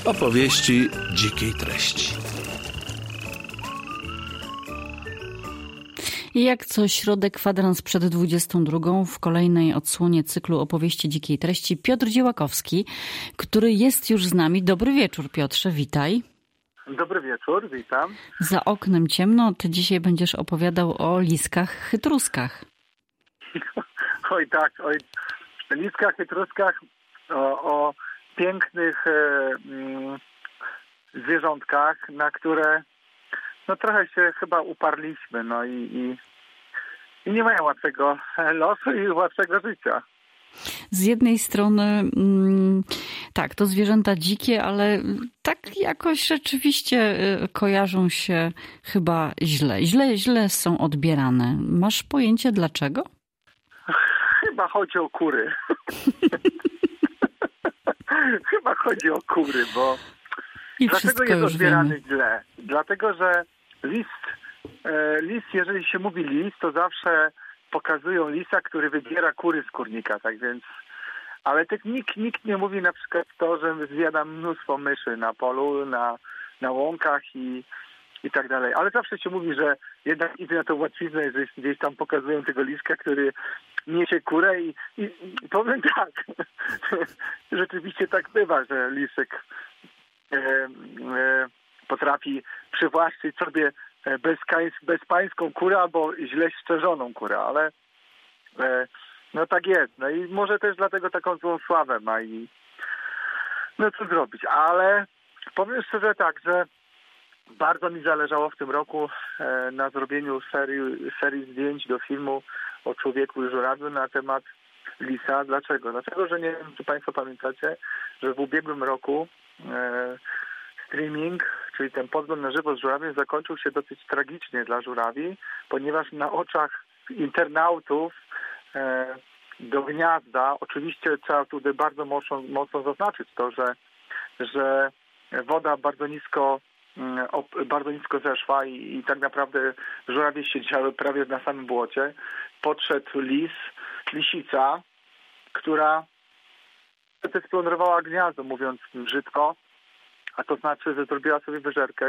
Opowieści dzikiej treści. I jak co środę kwadrans przed 22 w kolejnej odsłonie cyklu opowieści dzikiej treści Piotr Dziełakowski, który jest już z nami. Dobry wieczór, Piotrze, witaj. Dobry wieczór, witam. Za oknem ciemno, ty dzisiaj będziesz opowiadał o liskach chytruskach. Oj tak, liskach chytruskach, o pięknych zwierzątkach, na które trochę się chyba uparliśmy, i nie mają łatwego losu i łatwego życia. Z jednej strony tak, to zwierzęta dzikie, ale tak jakoś rzeczywiście kojarzą się chyba źle są odbierane. Masz pojęcie dlaczego? Chyba chodzi o kury. Chyba chodzi o kury, bo dlaczego jest odbierany źle? Dlatego, że lis, jeżeli się mówi lis, to zawsze pokazują lisa, który wybiera kury z kurnika, tak więc, ale tak nikt nie mówi na przykład to, że zjada mnóstwo myszy na polu, na łąkach i tak dalej. Ale zawsze się mówi, że jednak idzie na tą łatwiznę, że gdzieś tam pokazują tego liska, który niesie kurę i powiem tak, rzeczywiście tak bywa, że lisek potrafi przywłaszczyć sobie bezpańską kurę albo źle szczerzoną kurę, ale tak jest. I może też dlatego taką złą sławę ma i co zrobić. Ale powiem szczerze tak, że bardzo mi zależało w tym roku na zrobieniu serii zdjęć do filmu o człowieku i żurawiu na temat lisa. Dlaczego? Dlatego, że nie wiem, czy Państwo pamiętacie, że w ubiegłym roku streaming, czyli ten podgląd na żywo z żurawiem, zakończył się dosyć tragicznie dla żurawi, ponieważ na oczach internautów do gniazda, oczywiście trzeba tutaj bardzo mocno zaznaczyć to, że woda bardzo nisko zeszła i tak naprawdę żurawie siedziały prawie na samym błocie. Podszedł lisica, która splądrowała gniazdo, mówiąc brzydko, a to znaczy, że zrobiła sobie wyżerkę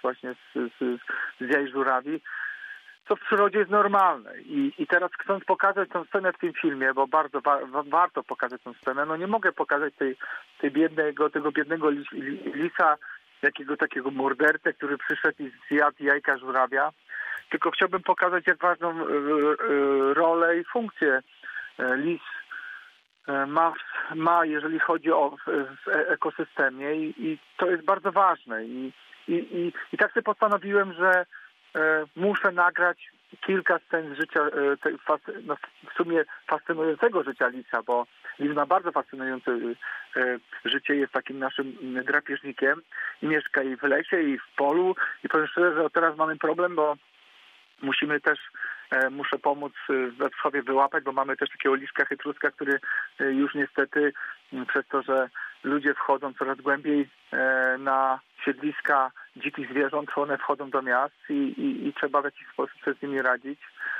z jaj żurawi, co w przyrodzie jest normalne. I teraz chcąc pokazać tę scenę w tym filmie, bo bardzo warto pokazać tę scenę, nie mogę pokazać tego biednego lisa, jakiego takiego mordercę, który przyszedł i zjadł jajka żurawia, tylko chciałbym pokazać, jak ważną rolę i funkcję lis ma, jeżeli chodzi o w ekosystemie i to jest bardzo ważne. I tak sobie postanowiłem, że muszę nagrać kilka scen z życia, w sumie fascynującego życia lisa, bo lis ma bardzo fascynujące życie, jest takim naszym drapieżnikiem i mieszka i w lesie, i w polu. I powiem szczerze, że teraz mamy problem, bo muszę pomóc we wschowie wyłapać, bo mamy też takiego liska chytruska, który już niestety przez to, że ludzie wchodzą coraz głębiej na siedliska dzikich zwierząt, one wchodzą do miast i trzeba w jakiś sposób sobie z nimi radzić.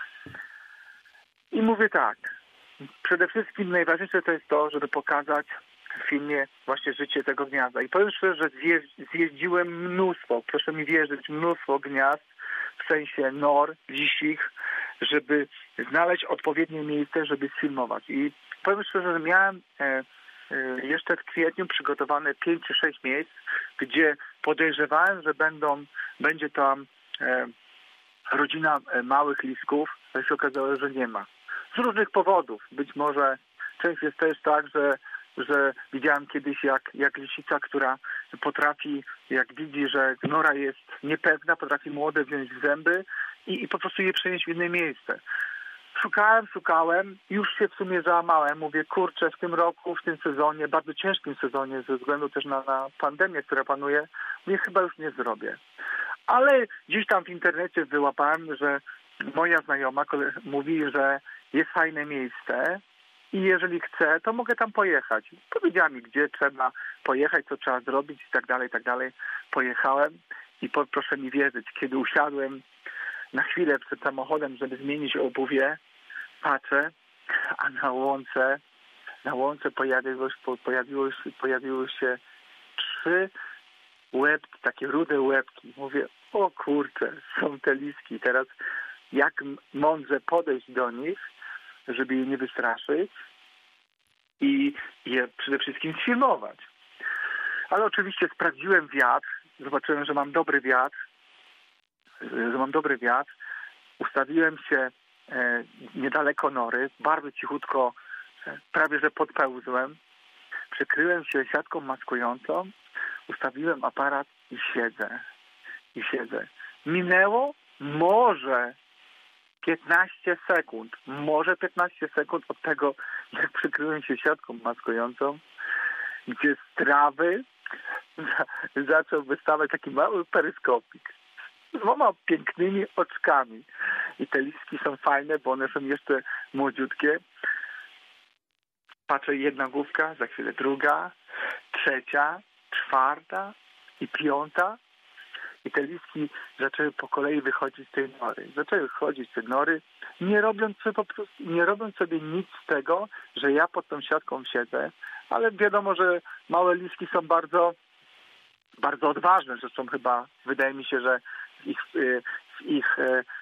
I mówię tak, przede wszystkim najważniejsze to jest to, żeby pokazać w filmie właśnie życie tego gniazda. I powiem szczerze, że zjeździłem mnóstwo, proszę mi wierzyć, mnóstwo gniazd, w sensie nor, lisich, żeby znaleźć odpowiednie miejsce, żeby sfilmować. I powiem szczerze, że miałem jeszcze w kwietniu przygotowane 5 czy 6 miejsc, gdzie podejrzewałem, że będzie tam rodzina małych lisków, ale się okazało, że nie ma. Z różnych powodów. Być może część jest też tak, że widziałem kiedyś jak lisica, która potrafi, jak widzi, że nora jest niepewna, potrafi młode wziąć w zęby i po prostu je przenieść w inne miejsce. Szukałem, już się w sumie załamałem. Mówię, kurczę, w tym roku, w tym sezonie, bardzo ciężkim sezonie, ze względu też na pandemię, która panuje, mówię, chyba już nie zrobię. Ale gdzieś tam w internecie wyłapałem, że moja znajoma mówi, że jest fajne miejsce i jeżeli chcę, to mogę tam pojechać. Powiedziała mi, gdzie trzeba pojechać, co trzeba zrobić i tak dalej, i tak dalej. Pojechałem i proszę mi wierzyć, kiedy usiadłem na chwilę przed samochodem, żeby zmienić obuwie, patrzę, a na łące pojawiły się 3 łebki, takie rude łebki. Mówię, o kurczę, są te liski. Teraz jak mądrze podejść do nich, żeby je nie wystraszyć i je przede wszystkim sfilmować. Ale oczywiście sprawdziłem wiatr, zobaczyłem, że mam dobry wiatr, ustawiłem się niedaleko nory, bardzo cichutko, prawie że podpełzłem, przykryłem się siatką maskującą, ustawiłem aparat i siedzę. Minęło może 15 sekund od tego, jak przykryłem się siatką maskującą, gdzie z trawy zaczął wystawać taki mały peryskopik z 2 pięknymi oczkami. I te listki są fajne, bo one są jeszcze młodziutkie. Patrzę, jedna główka, za chwilę druga, trzecia, 4. i 5. I te listki zaczęły po kolei wychodzić z tej nory. Nie robiąc sobie nic z tego, że ja pod tą siatką siedzę, ale wiadomo, że małe listki są bardzo, bardzo odważne. Zresztą chyba wydaje mi się, że w ich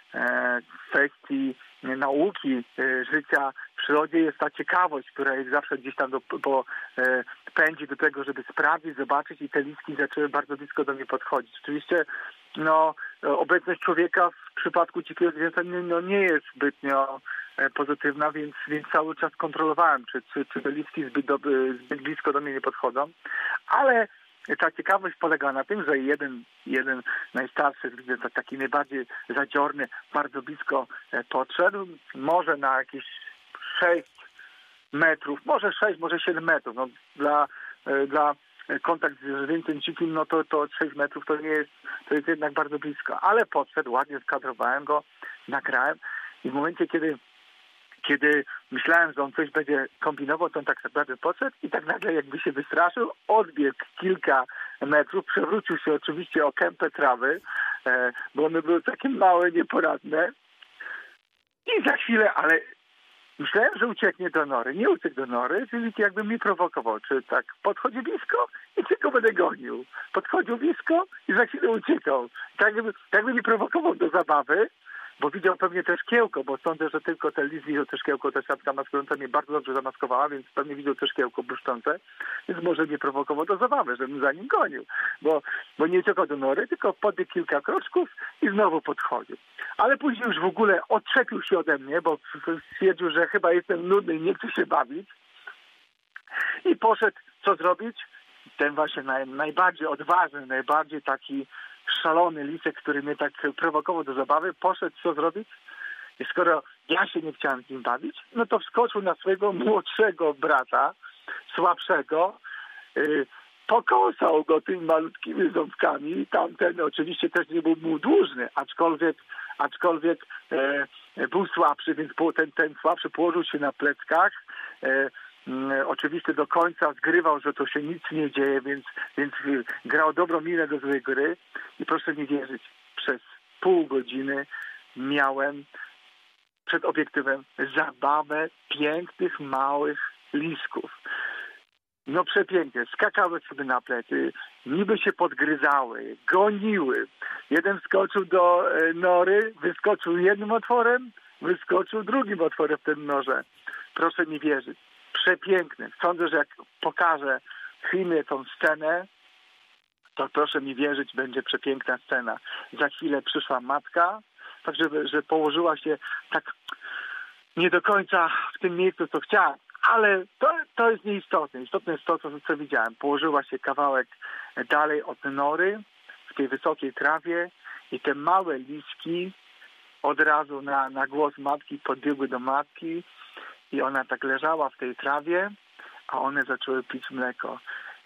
kwestii nauki, życia w przyrodzie jest ta ciekawość, która jest zawsze gdzieś tam pędzi do tego, żeby sprawdzić, zobaczyć, i te listki zaczęły bardzo blisko do mnie podchodzić. Oczywiście obecność człowieka w przypadku dzikiego zwierzęcia nie jest zbytnio pozytywna, więc cały czas kontrolowałem, czy te listki zbyt blisko do mnie nie podchodzą, ale ta ciekawość polega na tym, że jeden najstarszy, taki najbardziej zadziorny, bardzo blisko podszedł, może na jakieś 6 metrów, może 6, może 7 metrów. No, dla kontakt z zwierzęciem dzikim, no to 6 metrów to jest jednak bardzo blisko. Ale podszedł, ładnie skadrowałem go, nagrałem i w momencie, kiedy myślałem, że on coś będzie kombinował, to on tak naprawdę podszedł i tak nagle jakby się wystraszył, odbiegł kilka metrów, przewrócił się oczywiście o kępę trawy, bo one były takie małe, nieporadne. I za chwilę, ale myślałem, że ucieknie do nory. Nie uciekł do nory, czyli jakby mnie prowokował, czy tak podchodzi blisko i tylko będę gonił. Podchodził blisko i za chwilę uciekał. Tak jakby mnie prowokował do zabawy, bo widział pewnie też szkiełko, bo sądzę, że tylko ten list widział też szkiełko, ta siatka maskująca mnie bardzo dobrze zamaskowała, więc pewnie widział też szkiełko błyszczące, więc może mnie prowokował do zabawy, żebym za nim gonił, bo nie uciekał do nory, tylko podbiegł kilka kroczków i znowu podchodził. Ale później już w ogóle odczepił się ode mnie, bo stwierdził, że chyba jestem nudny i nie chce się bawić i poszedł, co zrobić? Ten właśnie najbardziej odważny, najbardziej taki szalony lisek, który mnie tak prowokował do zabawy, poszedł, co zrobić? I skoro ja się nie chciałem z nim bawić, no to wskoczył na swojego młodszego brata, słabszego, pokąsał go tymi malutkimi ząbkami. Tamten oczywiście też nie był mu dłużny, aczkolwiek był słabszy, więc ten słabszy położył się na pleckach. Oczywiście do końca zgrywał, że to się nic nie dzieje, więc grał dobrą minę do złej gry i proszę mi wierzyć, przez pół godziny miałem przed obiektywem zabawę pięknych, małych lisków. No przepięknie, skakały sobie na plecy, niby się podgryzały, goniły. Jeden wskoczył do nory, wyskoczył jednym otworem, wyskoczył drugim otworem w tym norze. Proszę mi wierzyć. Przepiękny. Sądzę, że jak pokażę filmie tą scenę, to proszę mi wierzyć, będzie przepiękna scena. Za chwilę przyszła matka, tak że położyła się tak nie do końca w tym miejscu, co chciała, ale to jest nieistotne. Istotne jest to, co widziałem. Położyła się kawałek dalej od nory, w tej wysokiej trawie i te małe liski od razu na głos matki podbiegły do matki. I ona tak leżała w tej trawie, a one zaczęły pić mleko.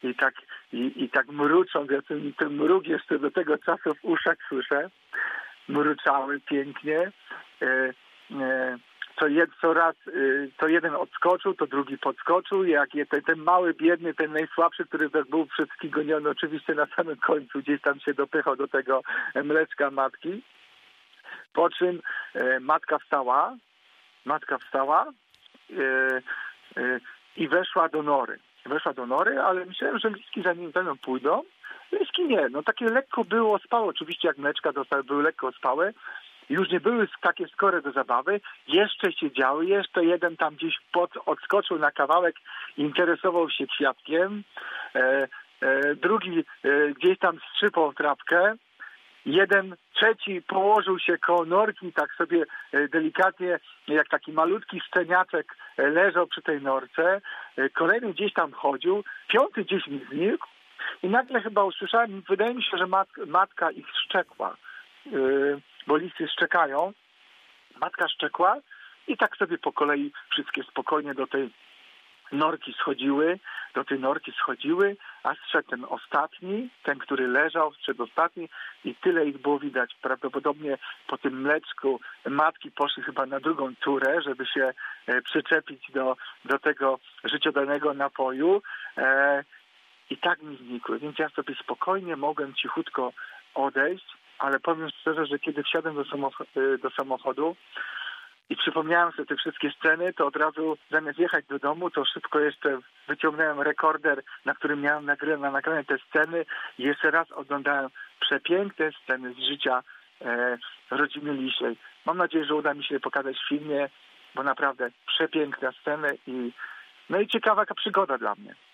I tak mrucząc, ja ten mruk jeszcze do tego czasu w uszach słyszę, mruczały pięknie. Co jeden odskoczył, to drugi podskoczył. Jak ten mały, biedny, ten najsłabszy, który był przez wszystkich goniony, oczywiście na samym końcu gdzieś tam się dopychał do tego mleczka matki. Po czym matka wstała i weszła do nory. weszła do nory, ale myślałem, że liski za nim pójdą. Liski nie, no takie lekko było ospałe, oczywiście jak mleczka dostały, były lekko ospałe. Już nie były takie skore do zabawy, jeszcze siedziały, jeszcze jeden tam gdzieś odskoczył na kawałek, interesował się kwiatkiem, drugi gdzieś tam strzypał trawkę, trzeci położył się koło norki, tak sobie delikatnie, jak taki malutki szczeniaczek leżał przy tej norce, kolejny gdzieś tam chodził, piąty gdzieś mi znikł i nagle chyba usłyszałem, wydaje mi się, że matka ich szczekła, bo listy szczekają. Matka szczekła i tak sobie po kolei wszystkie spokojnie do tej norki schodziły, a zszedł ten ostatni, ten, który leżał, zszedł ostatni i tyle ich było widać. Prawdopodobnie po tym mleczku matki poszły chyba na drugą turę, żeby się przyczepić do tego życiodajnego napoju i tak mi znikły. Więc ja sobie spokojnie mogłem cichutko odejść, ale powiem szczerze, że kiedy wsiadłem do samochodu i przypomniałem sobie te wszystkie sceny, to od razu zamiast jechać do domu, to szybko jeszcze wyciągnąłem rekorder, na którym miałem nagrane te sceny i jeszcze raz oglądałem przepiękne sceny z życia rodziny Lisiej. Mam nadzieję, że uda mi się je pokazać w filmie, bo naprawdę przepiękne sceny i ciekawa przygoda dla mnie.